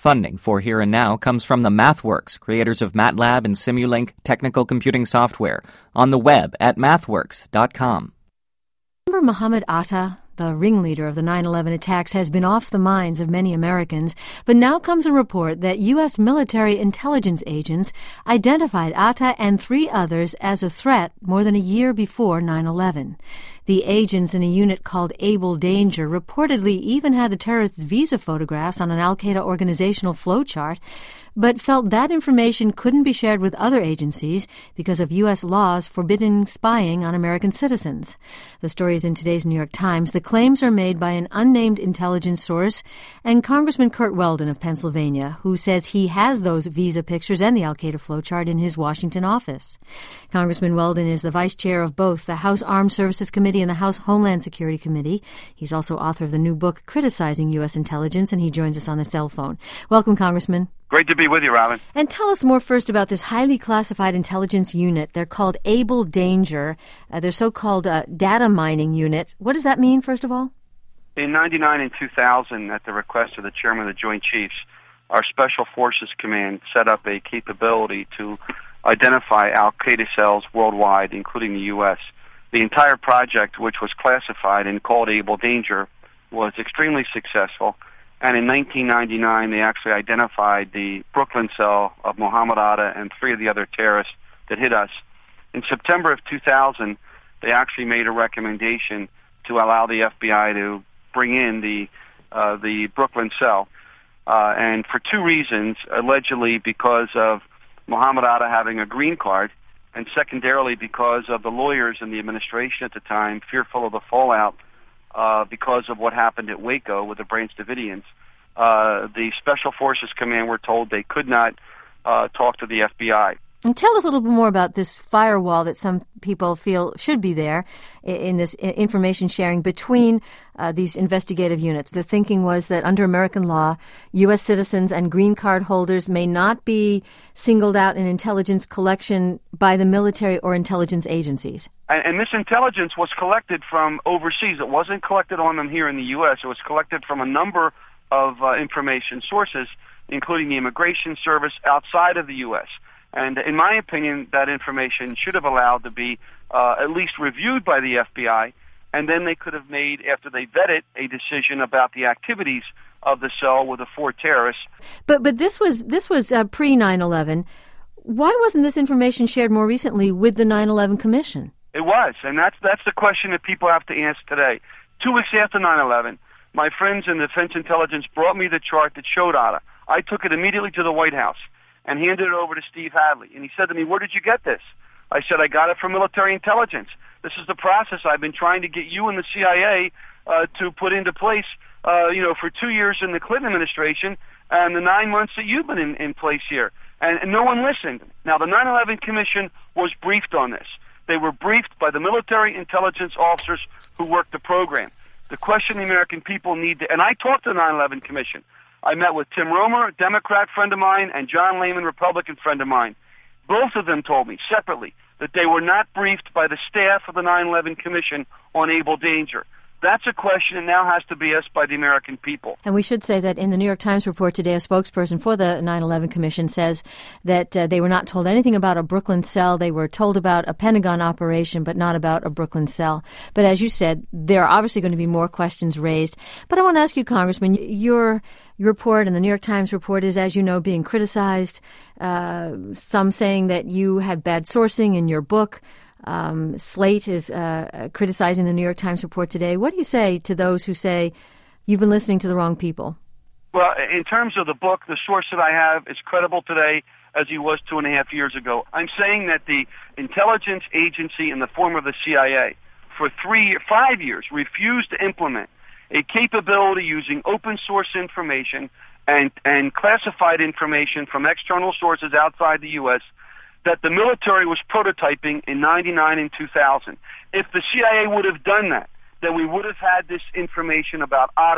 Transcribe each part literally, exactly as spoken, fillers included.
Funding for Here and Now comes from the MathWorks, creators of MATLAB and Simulink technical computing software, on the web at mathworks dot com. Remember Mohammed Atta? The ringleader of the nine eleven attacks has been off the minds of many Americans, but now comes a report that U S military intelligence agents identified Atta and three others as a threat more than a year before nine eleven. The agents in a unit called Able Danger reportedly even had the terrorists' visa photographs on an al-Qaeda organizational flowchart, but felt that information couldn't be shared with other agencies because of U S laws forbidding spying on American citizens. The story is in today's New York Times. The claims are made by an unnamed intelligence source and Congressman Curt Weldon of Pennsylvania, who says he has those visa pictures and the al-Qaeda flowchart in his Washington office. Congressman Weldon is the vice chair of both the House Armed Services Committee and the House Homeland Security Committee. He's also author of the new book criticizing U S intelligence, and he joins us on the cell phone. Welcome, Congressman. Great to be with you, Robin. And tell us more first about this highly classified intelligence unit. They're called Able Danger. Uh, they're so-called uh, data mining unit. What does that mean, first of all? In ninety-nine and two thousand, at the request of the chairman of the Joint Chiefs, our Special Forces Command set up a capability to identify al-Qaeda cells worldwide, including the U S. The entire project, which was classified and called Able Danger, was extremely successful. And in nineteen ninety-nine, they actually identified the Brooklyn cell of Mohammed Atta and three of the other terrorists that hit us. In September of two thousand, they actually made a recommendation to allow the F B I to bring in the uh, the Brooklyn cell. Uh, and for two reasons, allegedly because of Mohammed Atta having a green card, and secondarily because of the lawyers in the administration at the time fearful of the fallout Uh, because of what happened at Waco with the Branch Davidians. Uh, the Special Forces Command were told they could not uh, talk to the F B I. And tell us a little bit more about this firewall that some people feel should be there in this information sharing between uh, these investigative units. The thinking was that under American law, U S citizens and green card holders may not be singled out in intelligence collection by the military or intelligence agencies. And, and this intelligence was collected from overseas. It wasn't collected on them here in the U S. It was collected from a number of uh, information sources, including the Immigration Service outside of the U S. And in my opinion, that information should have allowed to be uh, at least reviewed by the F B I, and then they could have made, after they vetted, a decision about the activities of the cell with the four terrorists. But but this was this was uh, pre nine eleven. Why wasn't this information shared more recently with the nine eleven Commission? It was, and that's that's the question that people have to answer today. Two weeks after nine eleven, my friends in Defense Intelligence brought me the chart that showed Atta. I took it immediately to the White House and handed it over to Steve Hadley. And he said to me, "Where did you get this?" I said, "I got it from military intelligence. This is the process I've been trying to get you and the C I A uh, to put into place, uh, you know, for two years in the Clinton administration and the nine months that you've been in, in place here." And, and no one listened. Now, the nine eleven Commission was briefed on this. They were briefed by the military intelligence officers who worked the program. The question the American people need to, and I talked to the nine eleven Commission. I met with Tim Romer, a Democrat friend of mine, and John Lehman, Republican friend of mine. Both of them told me separately that they were not briefed by the staff of the nine eleven Commission on Able Danger. That's a question that now has to be asked by the American people. And we should say that in the New York Times report today, a spokesperson for the nine eleven Commission says that uh, they were not told anything about a Brooklyn cell. They were told about a Pentagon operation, but not about a Brooklyn cell. But as you said, there are obviously going to be more questions raised. But I want to ask you, Congressman, your, your report and the New York Times report is, as you know, being criticized. Uh, some saying that you had bad sourcing in your book. Um, Slate is uh, criticizing the New York Times report today. What do you say to those who say you've been listening to the wrong people? Well, in terms of the book, the source that I have is credible today as he was two and a half years ago. I'm saying that the intelligence agency in the form of the C I A for three, five years refused to implement a capability using open source information and, and classified information from external sources outside the U S that the military was prototyping in ninety-nine and two thousand. If the C I A would have done that, then we would have had this information about Atta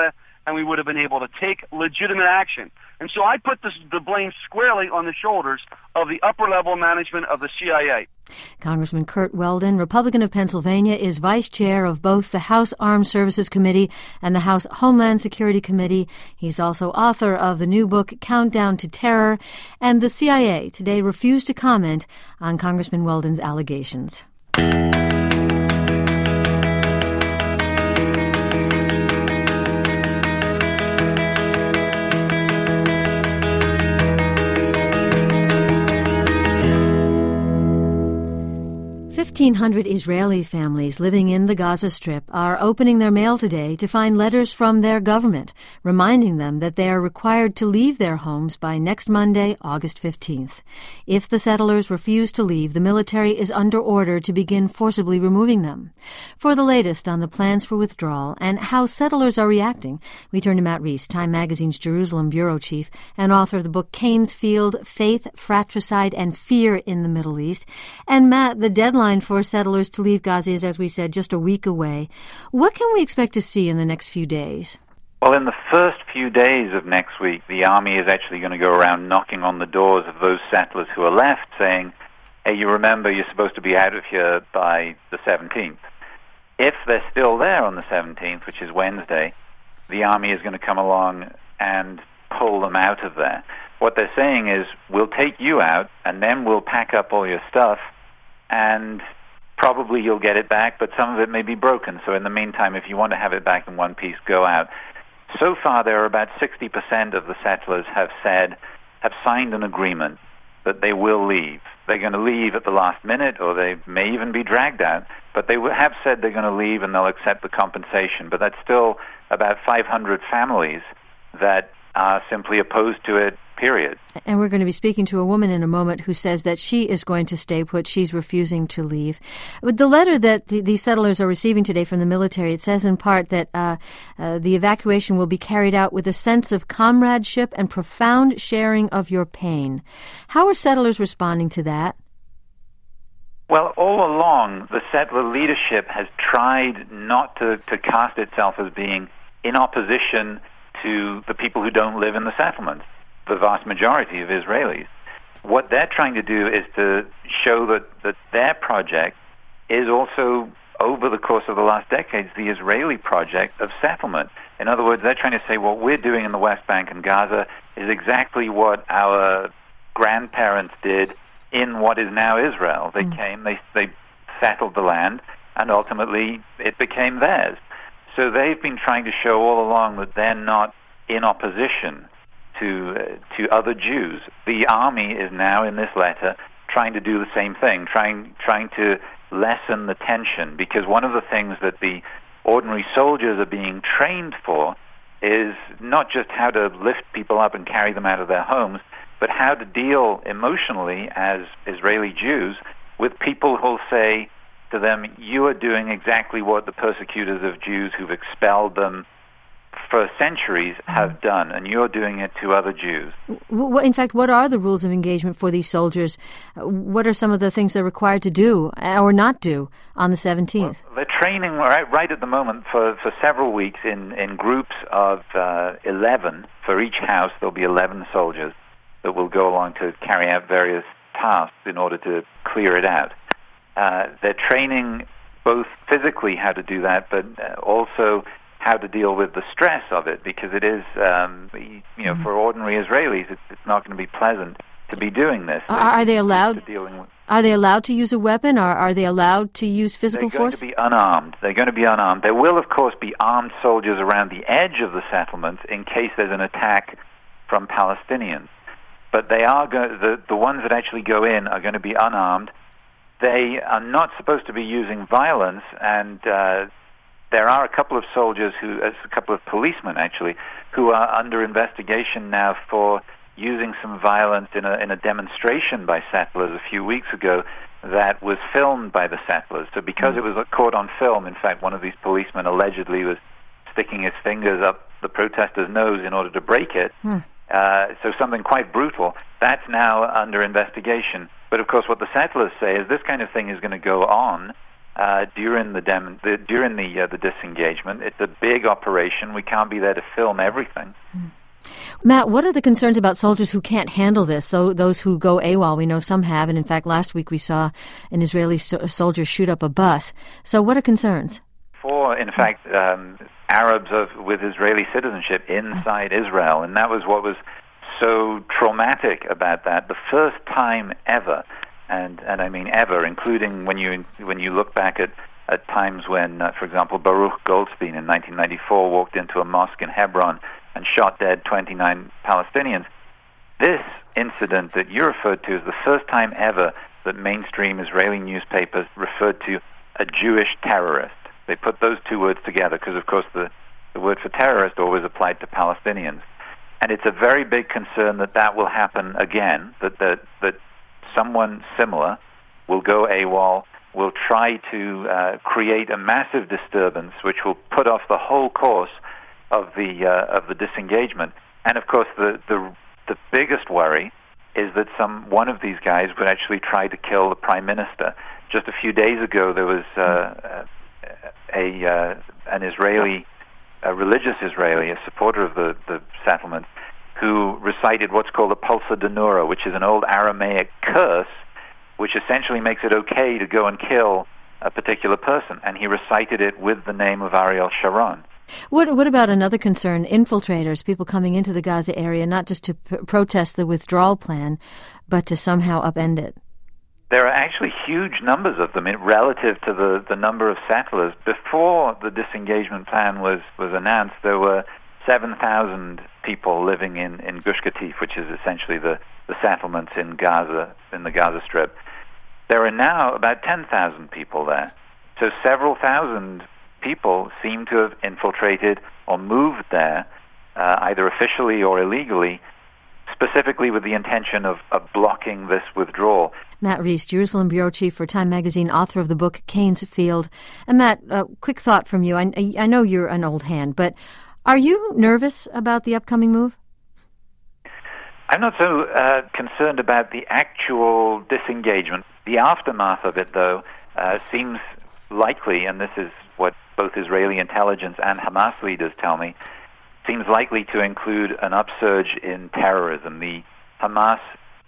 and we would have been able to take legitimate action. And so I put this, the blame squarely on the shoulders of the upper-level management of the C I A. Congressman Curt Weldon, Republican of Pennsylvania, is vice chair of both the House Armed Services Committee and the House Homeland Security Committee. He's also author of the new book, Countdown to Terror, and the C I A today refused to comment on Congressman Weldon's allegations. fifteen hundred Israeli families living in the Gaza Strip are opening their mail today to find letters from their government reminding them that they are required to leave their homes by next Monday, August fifteenth. If the settlers refuse to leave, the military is under order to begin forcibly removing them. For the latest on the plans for withdrawal and how settlers are reacting, we turn to Matt Reese, Time Magazine's Jerusalem bureau chief and author of the book Cain's Field, Faith, Fratricide, and Fear in the Middle East. And Matt, the deadline for settlers to leave Gaza is, as we said, just a week away. What can we expect to see in the next few days? Well, in the first few days of next week, the army is actually going to go around knocking on the doors of those settlers who are left, saying, hey, you remember you're supposed to be out of here by the seventeenth. If they're still there on the seventeenth, which is Wednesday, the army is going to come along and pull them out of there. What they're saying is, we'll take you out, and then we'll pack up all your stuff, and probably you'll get it back, but some of it may be broken. So in the meantime, if you want to have it back in one piece, go out. So far, there are about sixty percent of the settlers have said, have signed an agreement that they will leave. They're going to leave at the last minute, or they may even be dragged out, but they have said they're going to leave and they'll accept the compensation. But that's still about five hundred families that are simply opposed to it, period. And we're going to be speaking to a woman in a moment who says that she is going to stay put. She's refusing to leave. With the letter that the, these settlers are receiving today from the military, it says in part that uh, uh, the evacuation will be carried out with a sense of comradeship and profound sharing of your pain. How are settlers responding to that? Well, all along, the settler leadership has tried not to, to cast itself as being in opposition to the people who don't live in the settlements, the vast majority of Israelis. What they're trying to do is to show that, that their project is also, over the course of the last decades, the Israeli project of settlement. In other words, they're trying to say what we're doing in the West Bank and Gaza is exactly what our grandparents did in what is now Israel. They mm. came, they, they settled the land, and ultimately it became theirs. So they've been trying to show all along that they're not in opposition to uh, to other Jews. The army is now, in this letter, trying to do the same thing, trying trying to lessen the tension, because one of the things that the ordinary soldiers are being trained for is not just how to lift people up and carry them out of their homes, but how to deal emotionally as Israeli Jews with people who'll say to them, you are doing exactly what the persecutors of Jews who've expelled them for centuries have done, and you're doing it to other Jews. In fact, what are the rules of engagement for these soldiers? What are some of the things they're required to do or not do on the seventeenth? Well, they're training right, right at the moment for, for several weeks in, in groups of uh, eleven. For each house, there'll be eleven soldiers that will go along to carry out various tasks in order to clear it out. Uh, they're training both physically how to do that, but also how to deal with the stress of it, because it is, um, you know, mm-hmm. for ordinary Israelis, it's, it's not going to be pleasant to be doing this. Are, are they allowed? Dealing with, are they allowed to use a weapon, or are they allowed to use physical they're going force? To be unarmed. They're going to be unarmed. There will, of course, be armed soldiers around the edge of the settlements in case there's an attack from Palestinians. But they are go- the the ones that actually go in are going to be unarmed. They are not supposed to be using violence, and uh, there are a couple of soldiers who, a couple of policemen actually, who are under investigation now for using some violence in a in a demonstration by settlers a few weeks ago that was filmed by the settlers. So because mm-hmm. it was caught on film, in fact, one of these policemen allegedly was sticking his fingers up the protesters' nose in order to break it. Mm. Uh, so something quite brutal. That's now under investigation. But of course what the settlers say is this kind of thing is going to go on uh, during the, dem- the during the uh, the disengagement. It's a big operation. We can't be there to film everything. Mm. Matt, what are the concerns about soldiers who can't handle this? So those who go AWOL, we know some have, and in fact, last week we saw an Israeli so- soldier shoot up a bus. So what are concerns? For, in fact, um, Arabs of, with Israeli citizenship inside Israel, and that was what was so traumatic about that. The first time ever, and and I mean ever, including when you when you look back at, at times when, uh, for example, Baruch Goldstein in nineteen ninety-four walked into a mosque in Hebron and shot dead twenty-nine Palestinians. This incident that you referred to is the first time ever that mainstream Israeli newspapers referred to a Jewish terrorist. They put those two words together because, of course, the, the word for terrorist always applied to Palestinians. And it's a very big concern that that will happen again, that that, that someone similar will go AWOL, will try to uh, create a massive disturbance which will put off the whole course of the uh, of the disengagement. And of course, the, the the biggest worry is that some one of these guys would actually try to kill the prime minister. Just a few days ago, there was uh, a uh, an Israeli, a religious Israeli, a supporter of the, the settlement, who recited what's called the Pulsa Denura, which is an old Aramaic curse, which essentially makes it okay to go and kill a particular person. And he recited it with the name of Ariel Sharon. What what about another concern, infiltrators, people coming into the Gaza area, not just to p- protest the withdrawal plan, but to somehow upend it? There are actually huge numbers of them in, relative to the, the number of settlers. Before the disengagement plan was, was announced, there were seven thousand people living in, in Gush Katif, which is essentially the, the settlements in Gaza, in the Gaza Strip. There are now about ten thousand people there. So several thousand people seem to have infiltrated or moved there, uh, either officially or illegally, specifically with the intention of, of blocking this withdrawal. Matt Reese, Jerusalem bureau chief for Time magazine, author of the book Cain's Field. And Matt, uh, quick thought from you. I, I know you're an old hand, but are you nervous about the upcoming move? I'm not so uh, concerned about the actual disengagement. The aftermath of it, though, uh, seems likely, and this is what both Israeli intelligence and Hamas leaders tell me, seems likely to include an upsurge in terrorism. The Hamas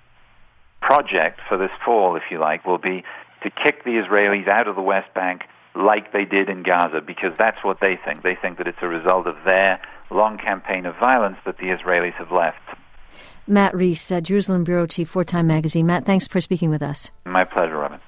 project for this fall, if you like, will be to kick the Israelis out of the West Bank like they did in Gaza, because that's what they think. They think that it's a result of their long campaign of violence that the Israelis have left. Matt Reese, uh, Jerusalem bureau chief for Time magazine. Matt, thanks for speaking with us. My pleasure, Robin.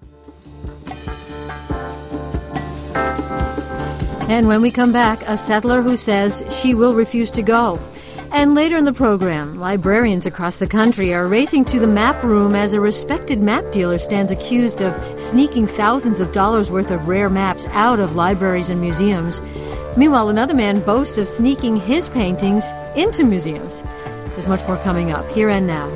And when we come back, a settler who says she will refuse to go. And later in the program, librarians across the country are racing to the map room as a respected map dealer stands accused of sneaking thousands of dollars worth of rare maps out of libraries and museums. Meanwhile, another man boasts of sneaking his paintings into museums. There's much more coming up here and now.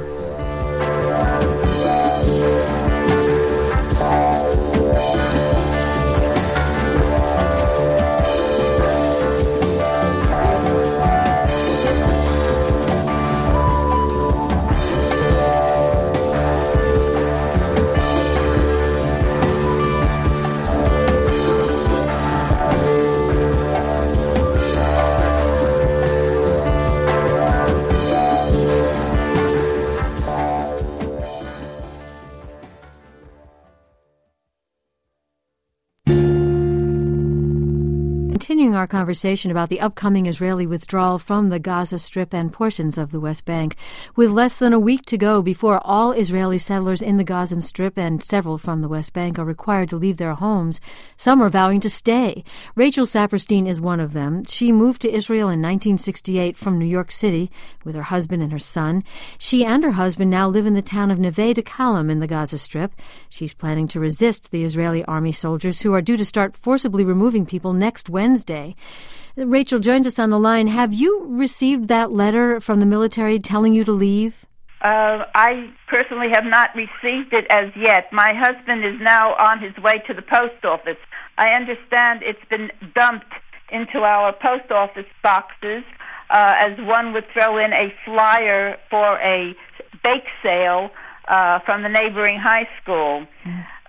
Continuing our conversation about the upcoming Israeli withdrawal from the Gaza Strip and portions of the West Bank. With less than a week to go before all Israeli settlers in the Gaza Strip and several from the West Bank are required to leave their homes, some are vowing to stay. Rachel Saperstein is one of them. She moved to Israel in nineteen sixty-eight from New York City with her husband and her son. She and her husband now live in the town of Neve Dekalim in the Gaza Strip. She's planning to resist the Israeli army soldiers who are due to start forcibly removing people next Wednesday. Rachel joins us on the line. Have you received that letter from the military telling you to leave? Uh, I personally have not received it as yet. My husband is now on his way to the post office. I understand it's been dumped into our post office boxes uh, as one would throw in a flyer for a bake sale uh, from the neighboring high school.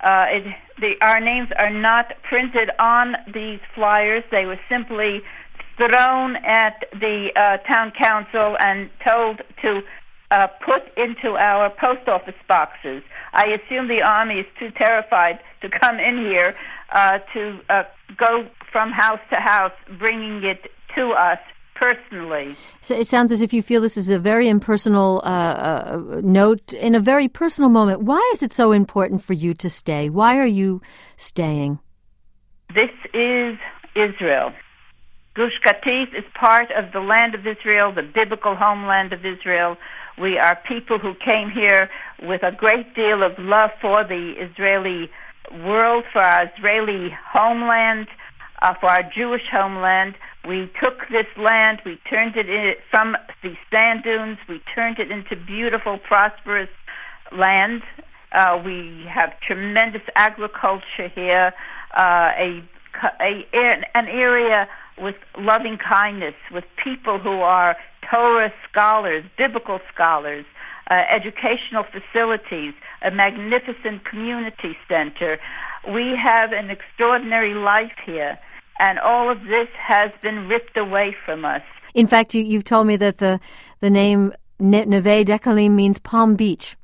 Uh, it, the, our names are not printed on these flyers. They were simply thrown at the uh, town council and told to uh, put into our post office boxes. I assume the Army is too terrified to come in here uh, to uh, go from house to house, bringing it to us personally. So it sounds as if you feel this is a very impersonal uh, uh, note in a very personal moment. Why is it so important for you to stay? Why are you staying? This is Israel. Gush Katif is part of the land of Israel, the biblical homeland of Israel. We are people who came here with a great deal of love for the Israeli world, for our Israeli homeland, uh, for our Jewish homeland. We took this land, we turned it in, from the sand dunes, we turned it into beautiful, prosperous land. Uh, we have tremendous agriculture here, uh, a, a an area with loving kindness, with people who are Torah scholars, biblical scholars, uh, educational facilities, a magnificent community center. We have an extraordinary life here, and all of this has been ripped away from us. In fact, you, you've told me that the, the name Neve Dekalim means Palm Beach.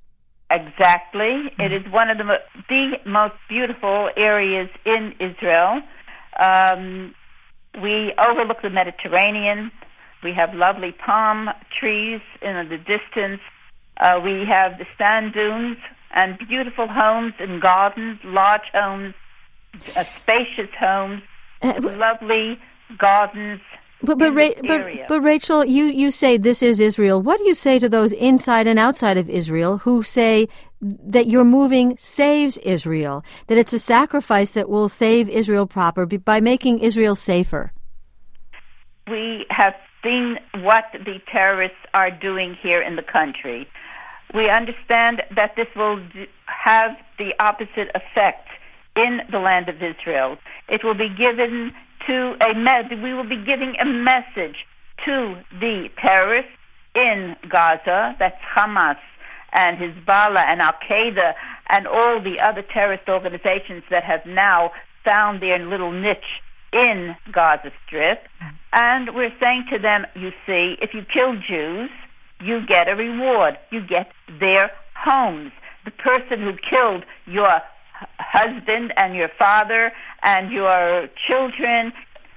Exactly. It is one of the, mo- the most beautiful areas in Israel. Um, we overlook the Mediterranean. We have lovely palm trees in the distance. Uh, we have the sand dunes and beautiful homes and gardens, large homes, uh, spacious homes, uh, lovely gardens. But but, Ra- but but Rachel, you, you say this is Israel. What do you say to those inside and outside of Israel who say that your moving saves Israel, that it's a sacrifice that will save Israel proper by making Israel safer? We have seen what the terrorists are doing here in the country. We understand that this will do, have the opposite effect in the land of Israel. It will be given to a me- we will be giving a message to the terrorists in Gaza, that's Hamas and Hezbollah and Al-Qaeda and all the other terrorist organizations that have now found their little niche in Gaza Strip. And we're saying to them, you see, if you kill Jews, you get a reward. You get their homes. The person who killed your husband and your father and your children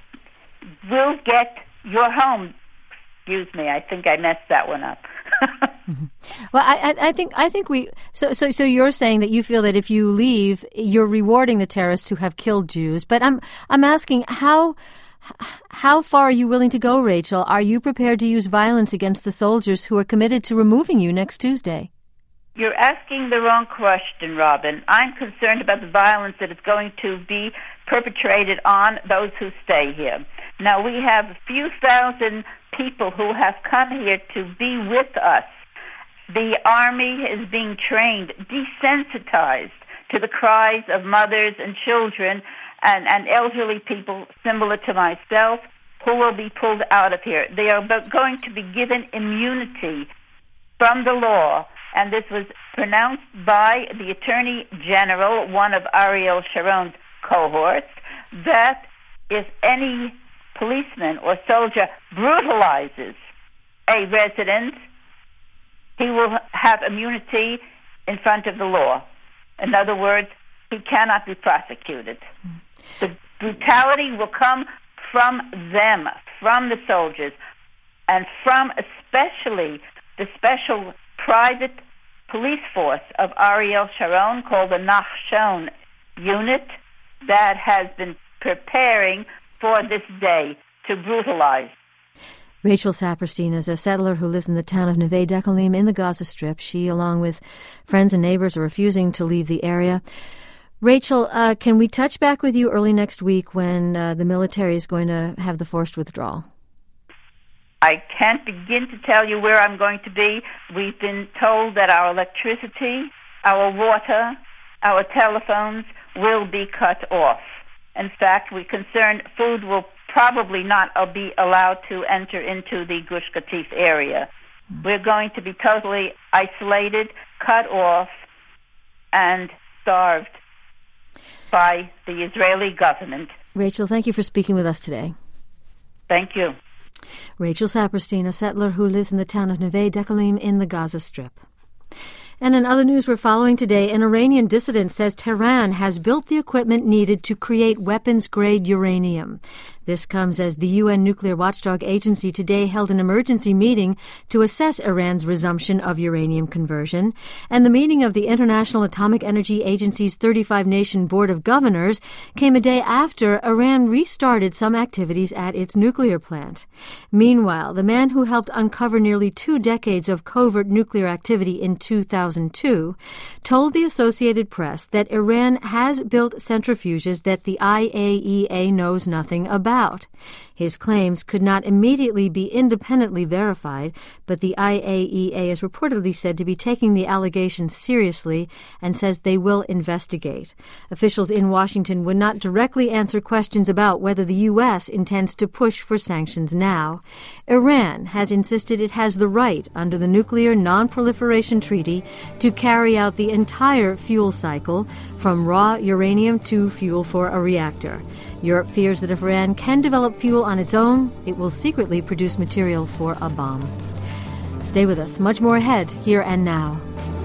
will get your home. Excuse me, I think I messed that one up. mm-hmm. Well, I, I think I think we. So, so, so you're saying that you feel that if you leave, you're rewarding the terrorists who have killed Jews. But I'm I'm asking how how far are you willing to go, Rachel? Are you prepared to use violence against the soldiers who are committed to removing you next Tuesday? You're asking the wrong question, Robin. I'm concerned about the violence that is going to be perpetrated on those who stay here. Now, we have a few thousand people who have come here to be with us. The Army is being trained, desensitized to the cries of mothers and children and, and elderly people, similar to myself, who will be pulled out of here. They are going to be given immunity from the law, and this was pronounced by the Attorney General, one of Ariel Sharon's cohorts, that if any policeman or soldier brutalizes a resident, he will have immunity in front of the law. In other words, he cannot be prosecuted. Mm. The brutality will come from them, from the soldiers, and from especially the special private police force of Ariel Sharon called the Nachshon unit that has been preparing for this day to brutalize. Rachel Saperstein is a settler who lives in the town of Neve Dekalim in the Gaza Strip. She, along with friends and neighbors, are refusing to leave the area. Rachel, uh, can we touch back with you early next week when uh, the military is going to have the forced withdrawal? I can't begin to tell you where I'm going to be. We've been told that our electricity, our water, our telephones will be cut off. In fact, we're concerned food will probably not be allowed to enter into the Gush Katif area. Mm. We're going to be totally isolated, cut off, and starved by the Israeli government. Rachel, thank you for speaking with us today. Thank you. Rachel Saperstein, a settler who lives in the town of Neve Dekalim in the Gaza Strip. And in other news we're following today, an Iranian dissident says Tehran has built the equipment needed to create weapons-grade uranium. This comes as the U N nuclear watchdog agency today held an emergency meeting to assess Iran's resumption of uranium conversion. And the meeting of the International Atomic Energy Agency's thirty-five nation Board of Governors came a day after Iran restarted some activities at its nuclear plant. Meanwhile, the man who helped uncover nearly two decades of covert nuclear activity in two thousand two told the Associated Press that Iran has built centrifuges that the I A E A knows nothing about. His claims could not immediately be independently verified, but the I A E A is reportedly said to be taking the allegations seriously and says they will investigate. Officials in Washington would not directly answer questions about whether the U S intends to push for sanctions now. Iran has insisted it has the right under the Nuclear Non-Proliferation Treaty to carry out the entire fuel cycle, from raw uranium to fuel for a reactor. Europe fears that if Iran can develop fuel on its own, it will secretly produce material for a bomb. Stay with us. Much more ahead, here and now.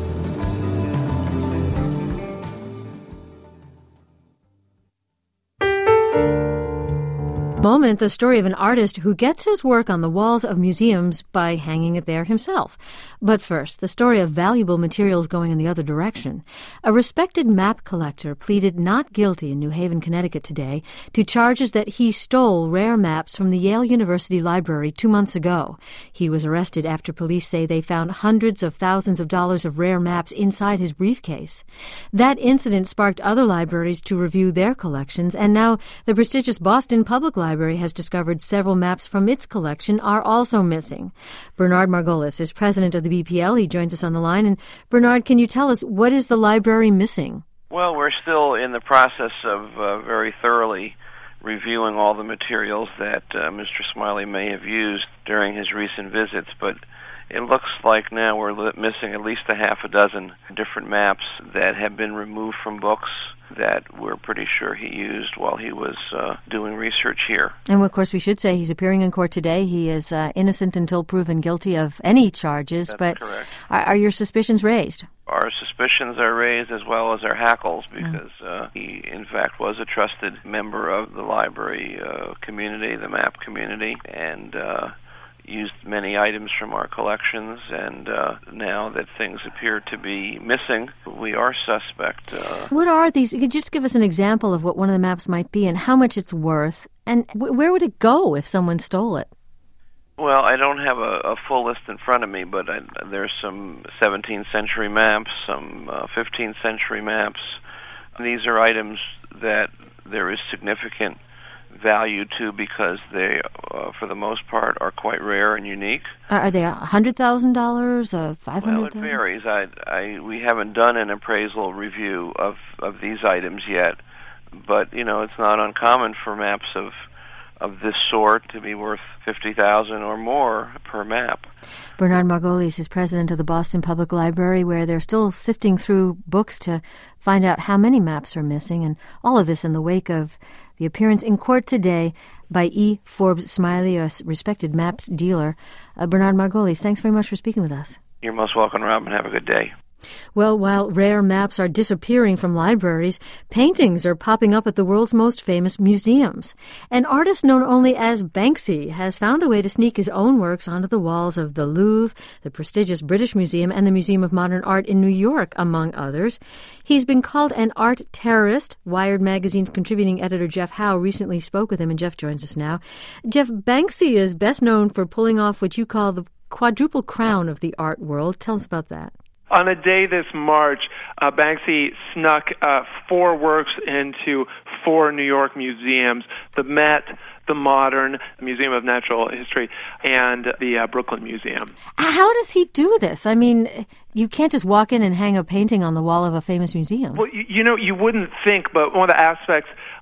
Moment, the story of an artist who gets his work on the walls of museums by hanging it there himself. But first, the story of valuable materials going in the other direction. A respected map collector pleaded not guilty in New Haven, Connecticut today to charges that he stole rare maps from the Yale University Library two months ago. He was arrested after police say they found hundreds of thousands of dollars of rare maps inside his briefcase. That incident sparked other libraries to review their collections, and now the prestigious Boston Public Library Library has discovered several maps from its collection are also missing. Bernard Margolis is president of the B P L. He joins us on the line. And Bernard, can you tell us, what is the library missing? Well, we're still in the process of uh, very thoroughly reviewing all the materials that uh, Mister Smiley may have used during his recent visits, but it looks like now we're li- missing at least a half a dozen different maps that have been removed from books that we're pretty sure he used while he was uh, doing research here. And, of course, we should say he's appearing in court today. He is uh, innocent until proven guilty of any charges. That's but correct. Are, are your suspicions raised? Our suspicions are raised as well as our hackles because uh, he, in fact, was a trusted member of the library uh, community, the map community, and uh, used many items from our collections, and uh, now that things appear to be missing, we are suspect. Uh, what are these? You could just give us an example of what one of the maps might be and how much it's worth, and w- where would it go if someone stole it? Well, I don't have a, a full list in front of me, but I, there's some seventeenth century maps, some uh, fifteenth century maps. These are items that there is significant value to because they, uh, for the most part, are quite rare and unique. Are they one hundred thousand dollars, uh, five hundred thousand dollars? Well, it varies. I, I, we haven't done an appraisal review of, of these items yet, but, you know, it's not uncommon for maps of of this sort to be worth fifty thousand dollars or more per map. Bernard Margolis is president of the Boston Public Library, where they're still sifting through books to find out how many maps are missing, and all of this in the wake of the appearance in court today by E. Forbes Smiley, a respected maps dealer. Uh, Bernard Margolis, thanks very much for speaking with us. You're most welcome, Robin. Have a good day. Well, while rare maps are disappearing from libraries, paintings are popping up at the world's most famous museums. An artist known only as Banksy has found a way to sneak his own works onto the walls of the Louvre, the prestigious British Museum, and the Museum of Modern Art in New York, among others. He's been called an art terrorist. Wired magazine's contributing editor Jeff Howe recently spoke with him, and Jeff joins us now. Jeff, Banksy is best known for pulling off what you call the quadruple crown of the art world. Tell us about that. On a day this March, uh, Banksy snuck uh, four works into four New York museums: the Met, the Modern, the Museum of Natural History, and the uh, Brooklyn Museum. How does he do this? I mean, you can't just walk in and hang a painting on the wall of a famous museum. Well, you, you know, you wouldn't think, but one of the aspects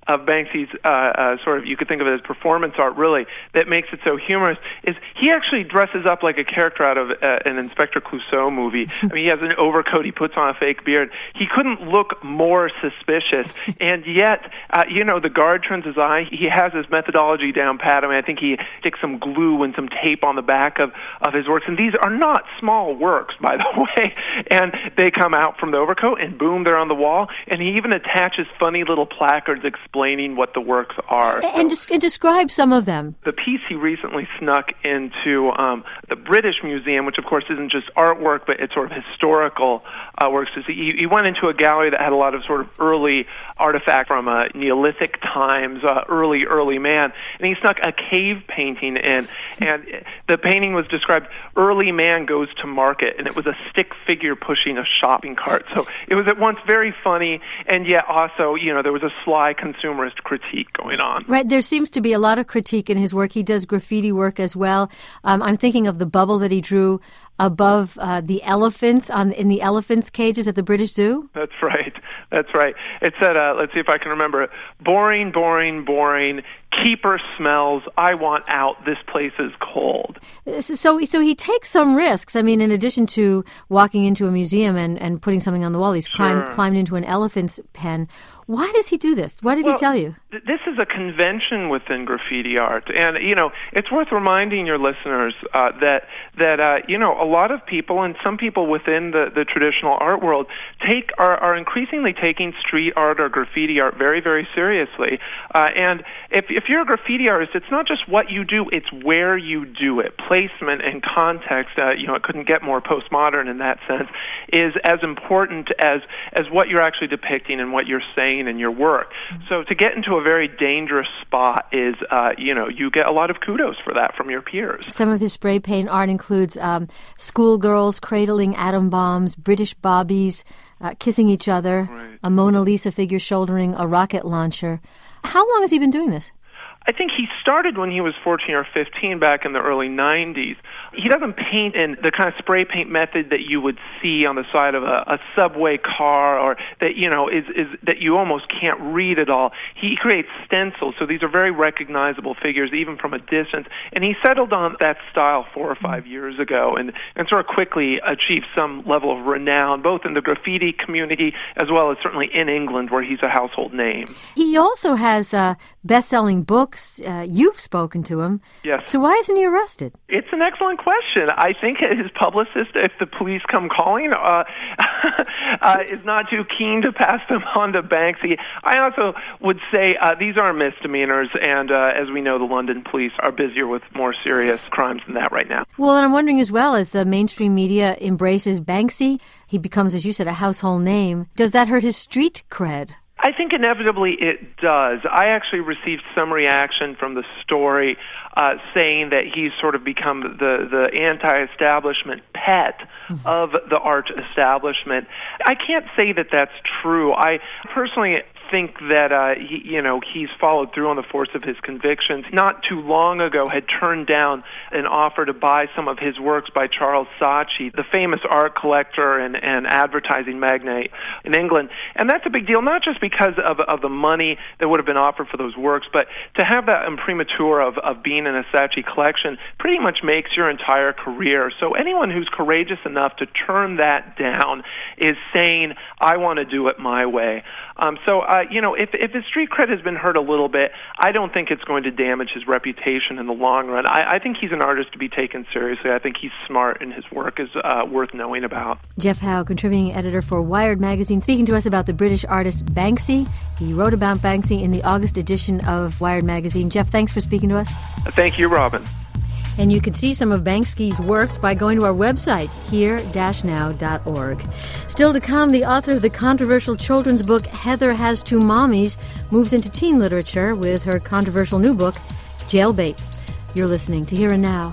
of Banksy's uh, uh, sort of, you could think of it as performance art, really, that makes it so humorous, is he actually dresses up like a character out of uh, an Inspector Clouseau movie. I mean, he has an overcoat, he puts on a fake beard. He couldn't look more suspicious, and yet, uh, you know, the guard turns his eye. He has his methodology down pat. I mean, I think he sticks some glue and some tape on the back of, of his works, and these are not small works, by the way, and they come out from the overcoat, and boom, they're on the wall, and he even attaches funny little placards explaining what the works are. And, so, des- and describe some of them. The piece he recently snuck into um, the British Museum, which of course isn't just artwork, but it's sort of historical uh, works. He, he went into a gallery that had a lot of sort of early artifact from uh, Neolithic times, uh, early, early man, and he snuck a cave painting in, and the painting was described, early man goes to market, and it was a stick figure pushing a shopping cart. So it was at once very funny, and yet also, you know, there was a sly consumerist critique going on. Right, there seems to be a lot of critique in his work. He does graffiti work as well. Um, I'm thinking of the bubble that he drew above uh, the elephants on in the elephants' cages at the British Zoo. That's right. That's right. It said, uh, let's see if I can remember it. Boring, boring, boring. Keeper smells. I want out. This place is cold. So, so he takes some risks. I mean, in addition to walking into a museum and, and putting something on the wall, he's climbed, sure. climbed into an elephant's pen. Why does he do this? What did well, he tell you? Th- this is a convention within graffiti art. And, you know, it's worth reminding your listeners uh, that, that uh, you know, a lot of people and some people within the, the traditional art world take are, are increasingly taking street art or graffiti art very, very seriously. Uh, and if, if you're a graffiti artist, it's not just what you do, it's where you do it. Placement and context, uh, you know, it couldn't get more postmodern in that sense, is as important as, as what you're actually depicting and what you're saying in your work. So to get into a very dangerous spot is, uh, you know, you get a lot of kudos for that from your peers. Some of his spray paint art includes um, schoolgirls cradling atom bombs, British bobbies uh, kissing each other, right. a Mona Lisa figure shouldering a rocket launcher. How long has he been doing this? I think he started when he was fourteen or fifteen back in the early nineties. He doesn't paint in the kind of spray paint method that you would see on the side of a, a subway car, or that, you know, is, is that you almost can't read at all. He creates stencils, so these are very recognizable figures even from a distance. And he settled on that style four or five years ago and, and sort of quickly achieved some level of renown, both in the graffiti community as well as certainly in England, where he's a household name. He also has uh, best-selling books. Uh, you've spoken to him. Yes. So why isn't he arrested? It's an excellent question. I think his publicist, if the police come calling, uh, uh, is not too keen to pass them on to Banksy. I also would say uh, these are misdemeanors, and uh, as we know, the London police are busier with more serious crimes than that right now. Well, and I'm wondering as well, as the mainstream media embraces Banksy, he becomes, as you said, a household name. Does that hurt his street cred? I think inevitably it does. I actually received some reaction from the story uh, saying that he's sort of become the, the anti-establishment pet mm-hmm. of the art establishment. I can't say that that's true. I personally think that uh, he, you know, he's followed through on the force of his convictions. Not too long ago, had turned down an offer to buy some of his works by Charles Saatchi, the famous art collector and, and advertising magnate in England. And that's a big deal, not just because of, of the money that would have been offered for those works, but to have that imprimatur of, of being in a Saatchi collection pretty much makes your entire career. So anyone who's courageous enough to turn that down is saying, I want to do it my way. Um, so, uh, you know, if, if his street cred has been hurt a little bit, I don't think it's going to damage his reputation in the long run. I, I think he's an artist to be taken seriously. I think he's smart, and his work is uh, worth knowing about. Jeff Howe, contributing editor for Wired magazine, speaking to us about the British artist Banksy. He wrote about Banksy in the August edition of Wired magazine. Jeff, thanks for speaking to us. Thank you, Robin. And you can see some of Banksy's works by going to our website, here dash now dot org. Still to come, the author of the controversial children's book Heather Has Two Mommies moves into teen literature with her controversial new book, Jailbait. You're listening to Here and Now.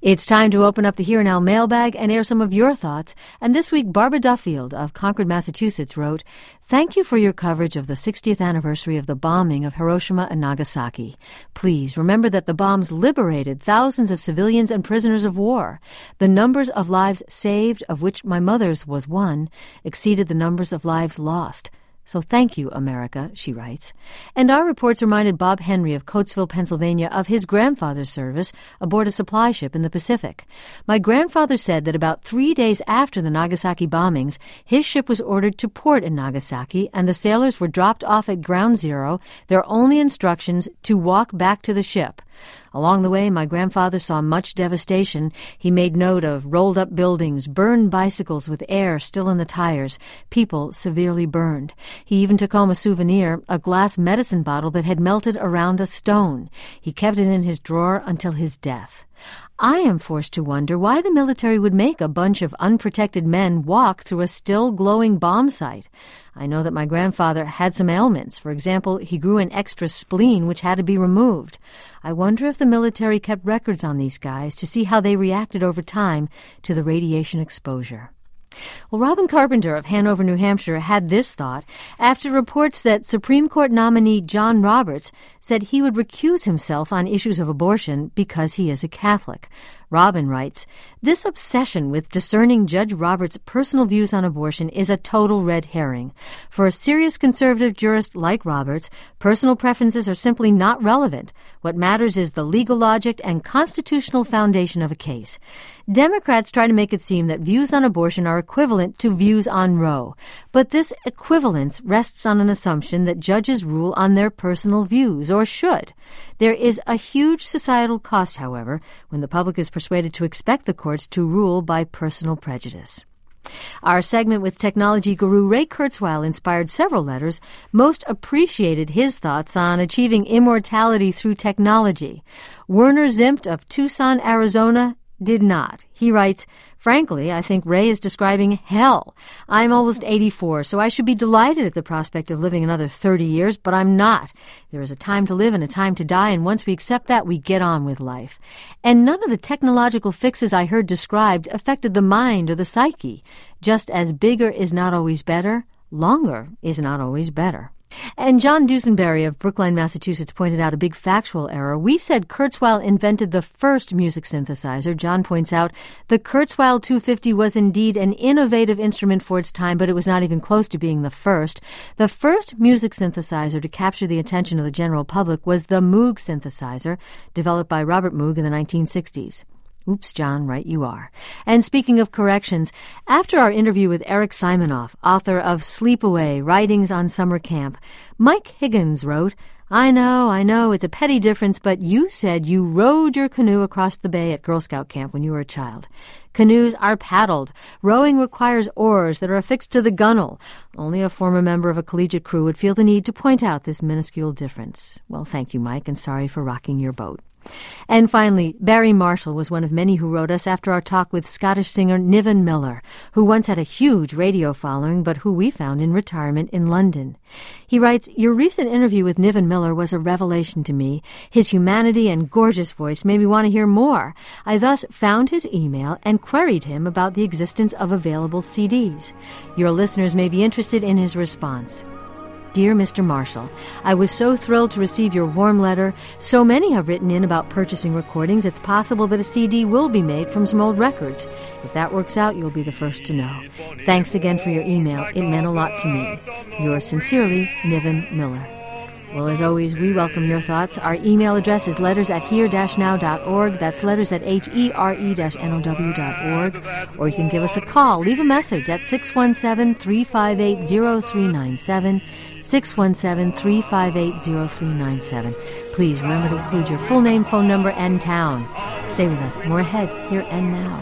It's time to open up the Here Now mailbag and air some of your thoughts. And this week, Barbara Duffield of Concord, Massachusetts wrote, "Thank you for your coverage of the sixtieth anniversary of the bombing of Hiroshima and Nagasaki. Please remember that the bombs liberated thousands of civilians and prisoners of war. The numbers of lives saved, of which my mother's was one, exceeded the numbers of lives lost. So thank you, America," she writes. And our reports reminded Bob Henry of Coatesville, Pennsylvania, of his grandfather's service aboard a supply ship in the Pacific. "My grandfather said that about three days after the Nagasaki bombings, his ship was ordered to port in Nagasaki, and the sailors were dropped off at ground zero, their only instructions to walk back to the ship. Along the way, my grandfather saw much devastation. He made note of rolled-up buildings, burned bicycles with air still in the tires, people severely burned. He even took home a souvenir, a glass medicine bottle that had melted around a stone. He kept it in his drawer until his death. I am forced to wonder why the military would make a bunch of unprotected men walk through a still glowing bomb site. I know that my grandfather had some ailments. For example, he grew an extra spleen which had to be removed. I wonder if the military kept records on these guys to see how they reacted over time to the radiation exposure." Well, Robin Carpenter of Hanover, New Hampshire, had this thought after reports that Supreme Court nominee John Roberts said he would recuse himself on issues of abortion because he is a Catholic. Robin writes, "This obsession with discerning Judge Roberts' personal views on abortion is a total red herring. For a serious conservative jurist like Roberts, personal preferences are simply not relevant. What matters is the legal logic and constitutional foundation of a case. Democrats try to make it seem that views on abortion are equivalent to views on Roe, but this equivalence rests on an assumption that judges rule on their personal views, or should. There is a huge societal cost, however, when the public is persuaded to expect the courts to rule by personal prejudice." Our segment with technology guru Ray Kurzweil inspired several letters. Most appreciated his thoughts on achieving immortality through technology. Werner Zimpt of Tucson, Arizona, did not. He writes, "Frankly, I think Ray is describing hell. I'm almost eighty-four, so I should be delighted at the prospect of living another thirty years, but I'm not. There is a time to live and a time to die, and once we accept that, we get on with life. And none of the technological fixes I heard described affected the mind or the psyche. Just as bigger is not always better, longer is not always better." And John Dusenberry of Brookline, Massachusetts, pointed out a big factual error. We said Kurzweil invented the first music synthesizer. John points out the Kurzweil two fifty was indeed an innovative instrument for its time, but it was not even close to being the first. The first music synthesizer to capture the attention of the general public was the Moog synthesizer, developed by Robert Moog in the nineteen sixties. Oops, John, right you are. And speaking of corrections, after our interview with Eric Simonoff, author of Sleepaway, Writings on Summer Camp, Mike Higgins wrote, "I know, I know, it's a petty difference, but you said you rowed your canoe across the bay at Girl Scout camp when you were a child. Canoes are paddled. Rowing requires oars that are affixed to the gunwale. Only a former member of a collegiate crew would feel the need to point out this minuscule difference." Well, thank you, Mike, and sorry for rocking your boat. And finally, Barry Marshall was one of many who wrote us after our talk with Scottish singer Niven Miller, who once had a huge radio following, but who we found in retirement in London. He writes, "Your recent interview with Niven Miller was a revelation to me. His humanity and gorgeous voice made me want to hear more. I thus found his email and queried him about the existence of available C Ds. Your listeners may be interested in his response. Dear Mister Marshall, I was so thrilled to receive your warm letter. So many have written in about purchasing recordings, it's possible that a C D will be made from some old records. If that works out, you'll be the first to know. Thanks again for your email. It meant a lot to me. Yours sincerely, Niven Miller." Well, as always, we welcome your thoughts. Our email address is letters at here dash now dot org. That's letters at H E R E dash N O W dot org. Or you can give us a call. Leave a message at six one seven, three five eight, zero three nine seven. six one seven, three five eight, zero three nine seven. Please remember to include your full name, phone number, and town. Stay with us. More ahead, here and now.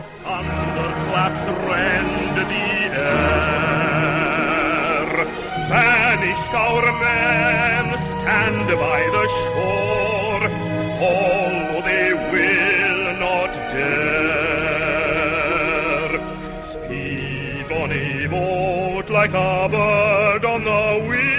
Banished our men stand by the shore, although they will not dare. Speed on a boat like a bird on the wing.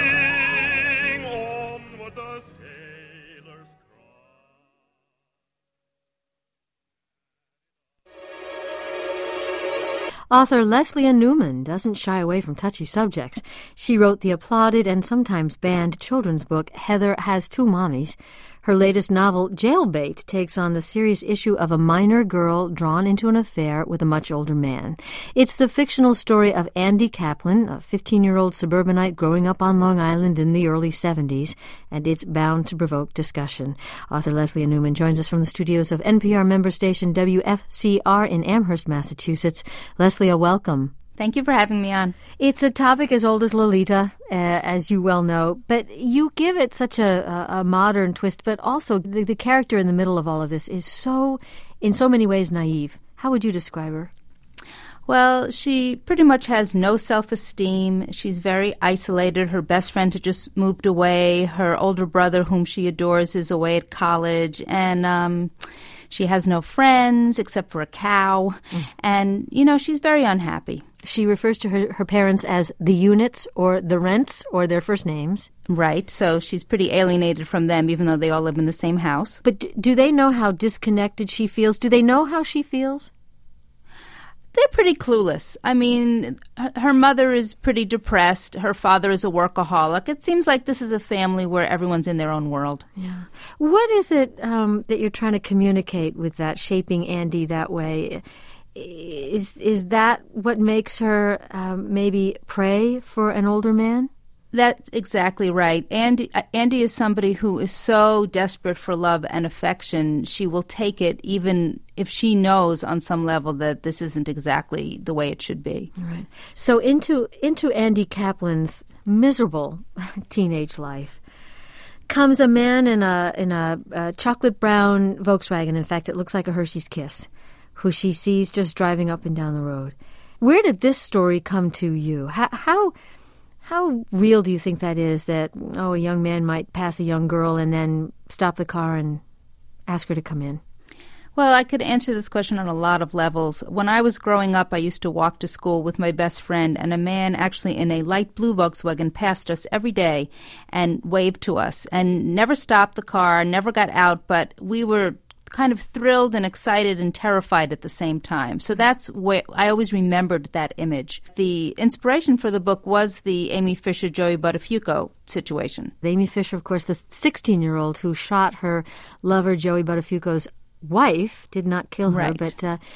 Author Leslie Newman doesn't shy away from touchy subjects. She wrote the applauded and sometimes banned children's book Heather Has Two Mommies. Her latest novel, Jailbait, takes on the serious issue of a minor girl drawn into an affair with a much older man. It's the fictional story of Andy Kaplan, a fifteen-year-old suburbanite growing up on Long Island in the early seventies, and it's bound to provoke discussion. Author Leslie Newman joins us from the studios of N P R member station W F C R in Amherst, Massachusetts. Leslie, welcome. Thank you for having me on. It's a topic as old as Lolita, uh, as you well know, but you give it such a, a, a modern twist, but also the, the character in the middle of all of this is so, in so many ways, naive. How would you describe her? Well, she pretty much has no self-esteem. She's very isolated. Her best friend had just moved away. Her older brother, whom she adores, is away at college, and um, she has no friends except for a cow. Mm. And, you know, she's very unhappy. She refers to her, her parents as the Units or the Rents or their first names. Right. So she's pretty alienated from them, even though they all live in the same house. But do, do they know how disconnected she feels? Do they know how she feels? They're pretty clueless. I mean, her mother is pretty depressed. Her father is a workaholic. It seems like this is a family where everyone's in their own world. Yeah. What is it um, that you're trying to communicate with that, shaping Andy that way? Is is that what makes her um, maybe pray for an older man? That's exactly right. Andy, uh, Andy is somebody who is so desperate for love and affection, she will take it even if she knows on some level that this isn't exactly the way it should be. Right. So into into Andy Kaplan's miserable teenage life comes a man in a in a, a chocolate brown Volkswagen. In fact, it looks like a Hershey's Kiss, who she sees just driving up and down the road. Where did this story come to you? How, how how real do you think that is, that, oh, a young man might pass a young girl and then stop the car and ask her to come in? Well, I could answer this question on a lot of levels. When I was growing up, I used to walk to school with my best friend, and a man actually in a light blue Volkswagen passed us every day and waved to us and never stopped the car, never got out, but we were kind of thrilled and excited and terrified at the same time. So that's where I always remembered that image. The inspiration for the book was the Amy Fisher, Joey Buttafuoco situation. Amy Fisher, of course, the sixteen-year-old who shot her lover, Joey Buttafuoco's wife, did not kill her. Right. But uh,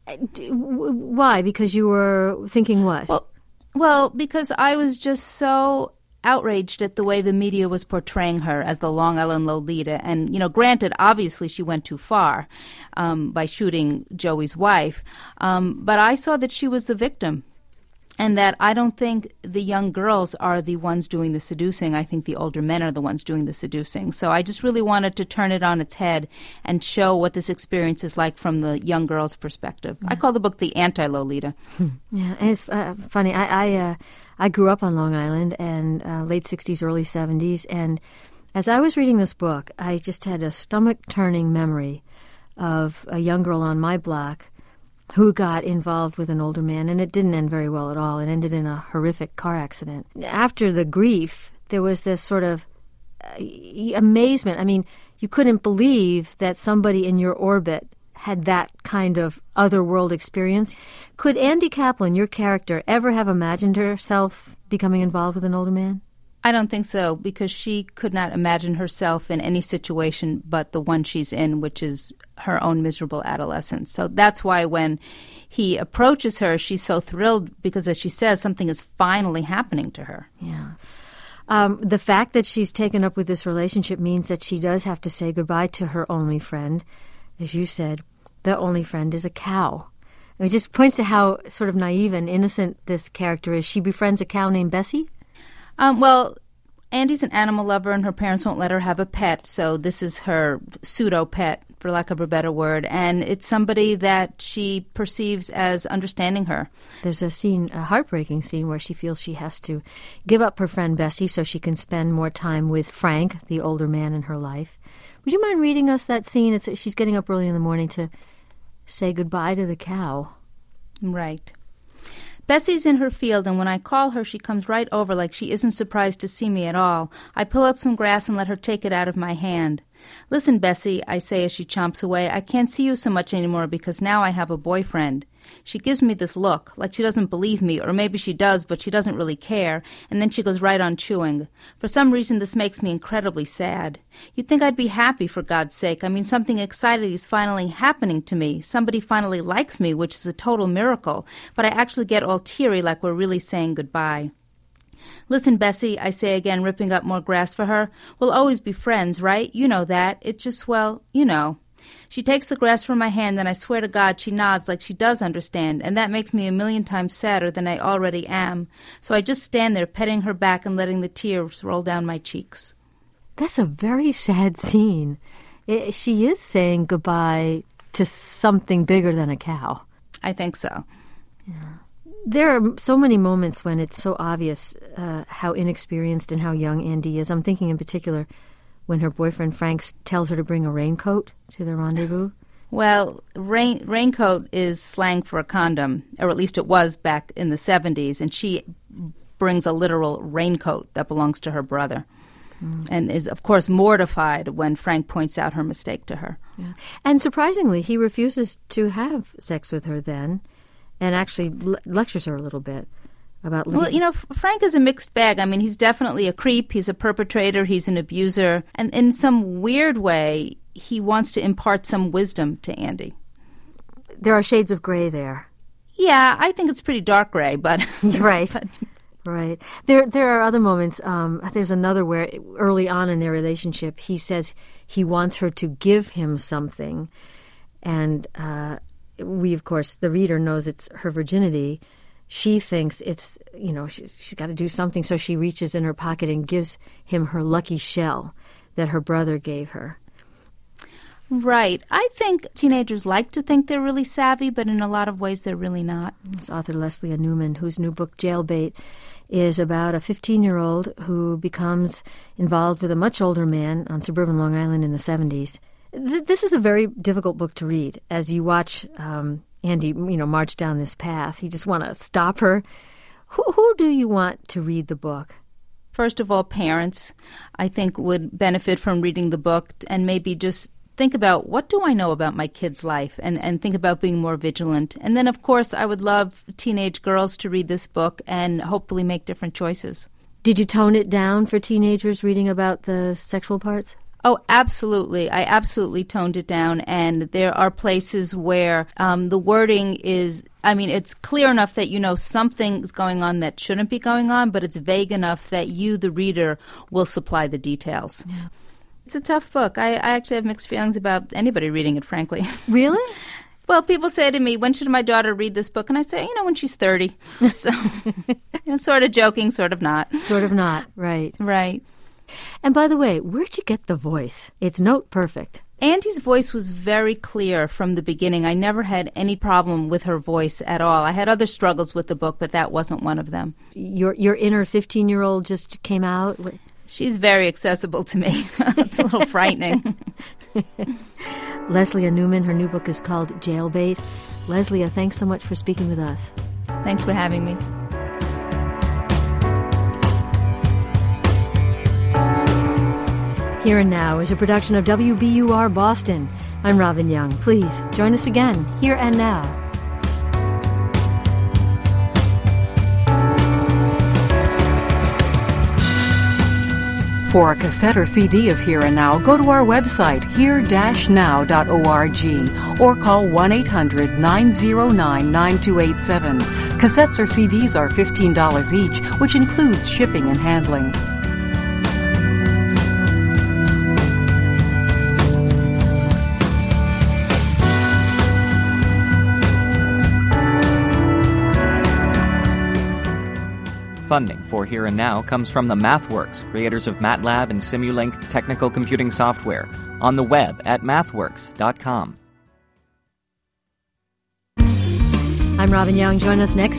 why? Because you were thinking what? Well, well, because I was just so outraged at the way the media was portraying her as the Long Island Lolita. And, you know, granted, obviously she went too far um, by shooting Joey's wife. Um, but I saw that she was the victim, and that I don't think the young girls are the ones doing the seducing. I think the older men are the ones doing the seducing. So I just really wanted to turn it on its head and show what this experience is like from the young girl's perspective. Yeah. I call the book The Anti-Lolita. Yeah, and it's uh, funny. I I, uh, I grew up on Long Island and uh, late sixties, early seventies, and as I was reading this book, I just had a stomach-turning memory of a young girl on my block who got involved with an older man, and it didn't end very well at all. It ended in a horrific car accident. After the grief, there was this sort of uh, amazement. I mean, you couldn't believe that somebody in your orbit had that kind of otherworld experience. Could Andy Kaplan, your character, ever have imagined herself becoming involved with an older man? I don't think so, because she could not imagine herself in any situation but the one she's in, which is her own miserable adolescence. So that's why when he approaches her, she's so thrilled because, as she says, something is finally happening to her. Yeah. Um, the fact that she's taken up with this relationship means that she does have to say goodbye to her only friend. As you said, the only friend is a cow. It just points to how sort of naive and innocent this character is. She befriends a cow named Bessie? Um, well, Andy's an animal lover, and her parents won't let her have a pet, so this is her pseudo-pet, for lack of a better word, and it's somebody that she perceives as understanding her. There's a scene, a heartbreaking scene, where she feels she has to give up her friend Bessie so she can spend more time with Frank, the older man in her life. Would you mind reading us that scene? It's, she's getting up early in the morning to say goodbye to the cow. Right. Bessie's in her field, and when I call her, she comes right over like she isn't surprised to see me at all. I pull up some grass and let her take it out of my hand. "Listen, Bessie," I say as she chomps away, "I can't see you so much anymore because now I have a boyfriend." She gives me this look, like she doesn't believe me, or maybe she does, but she doesn't really care, and then she goes right on chewing. For some reason, this makes me incredibly sad. You'd think I'd be happy, for God's sake. I mean, something exciting is finally happening to me. Somebody finally likes me, which is a total miracle, but I actually get all teary like we're really saying goodbye. Listen, Bessie, I say again, ripping up more grass for her, we'll always be friends, right? You know that. It's just, well, you know. She takes the grass from my hand, and I swear to God she nods like she does understand, and that makes me a million times sadder than I already am. So I just stand there petting her back and letting the tears roll down my cheeks. That's a very sad scene. It, she is saying goodbye to something bigger than a cow. I think so. Yeah. There are so many moments when it's so obvious uh, how inexperienced and how young Andy is. I'm thinking in particular when her boyfriend Frank tells her to bring a raincoat to the rendezvous. Well, rain, raincoat is slang for a condom, or at least it was back in the seventies, and she brings a literal raincoat that belongs to her brother. Mm. And is, of course, mortified when Frank points out her mistake to her. Yeah. And surprisingly, he refuses to have sex with her then, and actually le- lectures her a little bit about living. Well, you know, Frank is a mixed bag. I mean, he's definitely a creep. He's a perpetrator. He's an abuser. And in some weird way, he wants to impart some wisdom to Andy. There are shades of gray there. Yeah, I think it's pretty dark gray, but... Right. but, Right. There there are other moments. Um, there's another where early on in their relationship, he says he wants her to give him something. And uh, we, of course, the reader knows it's her virginity. She thinks it's, you know, she, she's got to do something. So she reaches in her pocket and gives him her lucky shell that her brother gave her. Right. I think teenagers like to think they're really savvy, but in a lot of ways they're really not. It's author Leslie Newman, whose new book, Jailbait, is about a fifteen-year-old who becomes involved with a much older man on suburban Long Island in the seventies. Th- this is a very difficult book to read. As you watch um, Andy, you know, march down this path, you just want to stop her. Who, who do you want to read the book? First of all, parents, I think, would benefit from reading the book and maybe just think about, what do I know about my kid's life, and, and think about being more vigilant. And then, of course, I would love teenage girls to read this book and hopefully make different choices. Did you tone it down for teenagers reading about the sexual parts? Oh, absolutely. I absolutely toned it down, and there are places where um, the wording is, I mean, it's clear enough that you know something's going on that shouldn't be going on, but it's vague enough that you, the reader, will supply the details. Yeah. It's a tough book. I, I actually have mixed feelings about anybody reading it, frankly. Really? Well, people say to me, when should my daughter read this book? And I say, you know, when she's thirty. So, you know, sort of joking, sort of not. Sort of not, right. Right. And by the way, where'd you get the voice? It's note perfect. Andy's voice was very clear from the beginning. I never had any problem with her voice at all. I had other struggles with the book, but that wasn't one of them. Your your inner fifteen-year-old just came out? She's very accessible to me. It's a little frightening. Leslie Newman, her new book is called Jailbait. Leslie, thanks so much for speaking with us. Thanks for having me. Here and Now is a production of W B U R Boston. I'm Robin Young. Please join us again, Here and Now. For a cassette or C D of Here and Now, go to our website, here dash now dot org, or call one eight hundred nine oh nine nine two eight seven. Cassettes or C Ds are fifteen dollars each, which includes shipping and handling. Funding for Here and Now comes from the MathWorks, creators of MATLAB and Simulink technical computing software, on the web at mathworks dot com. I'm Robin Young. Join us next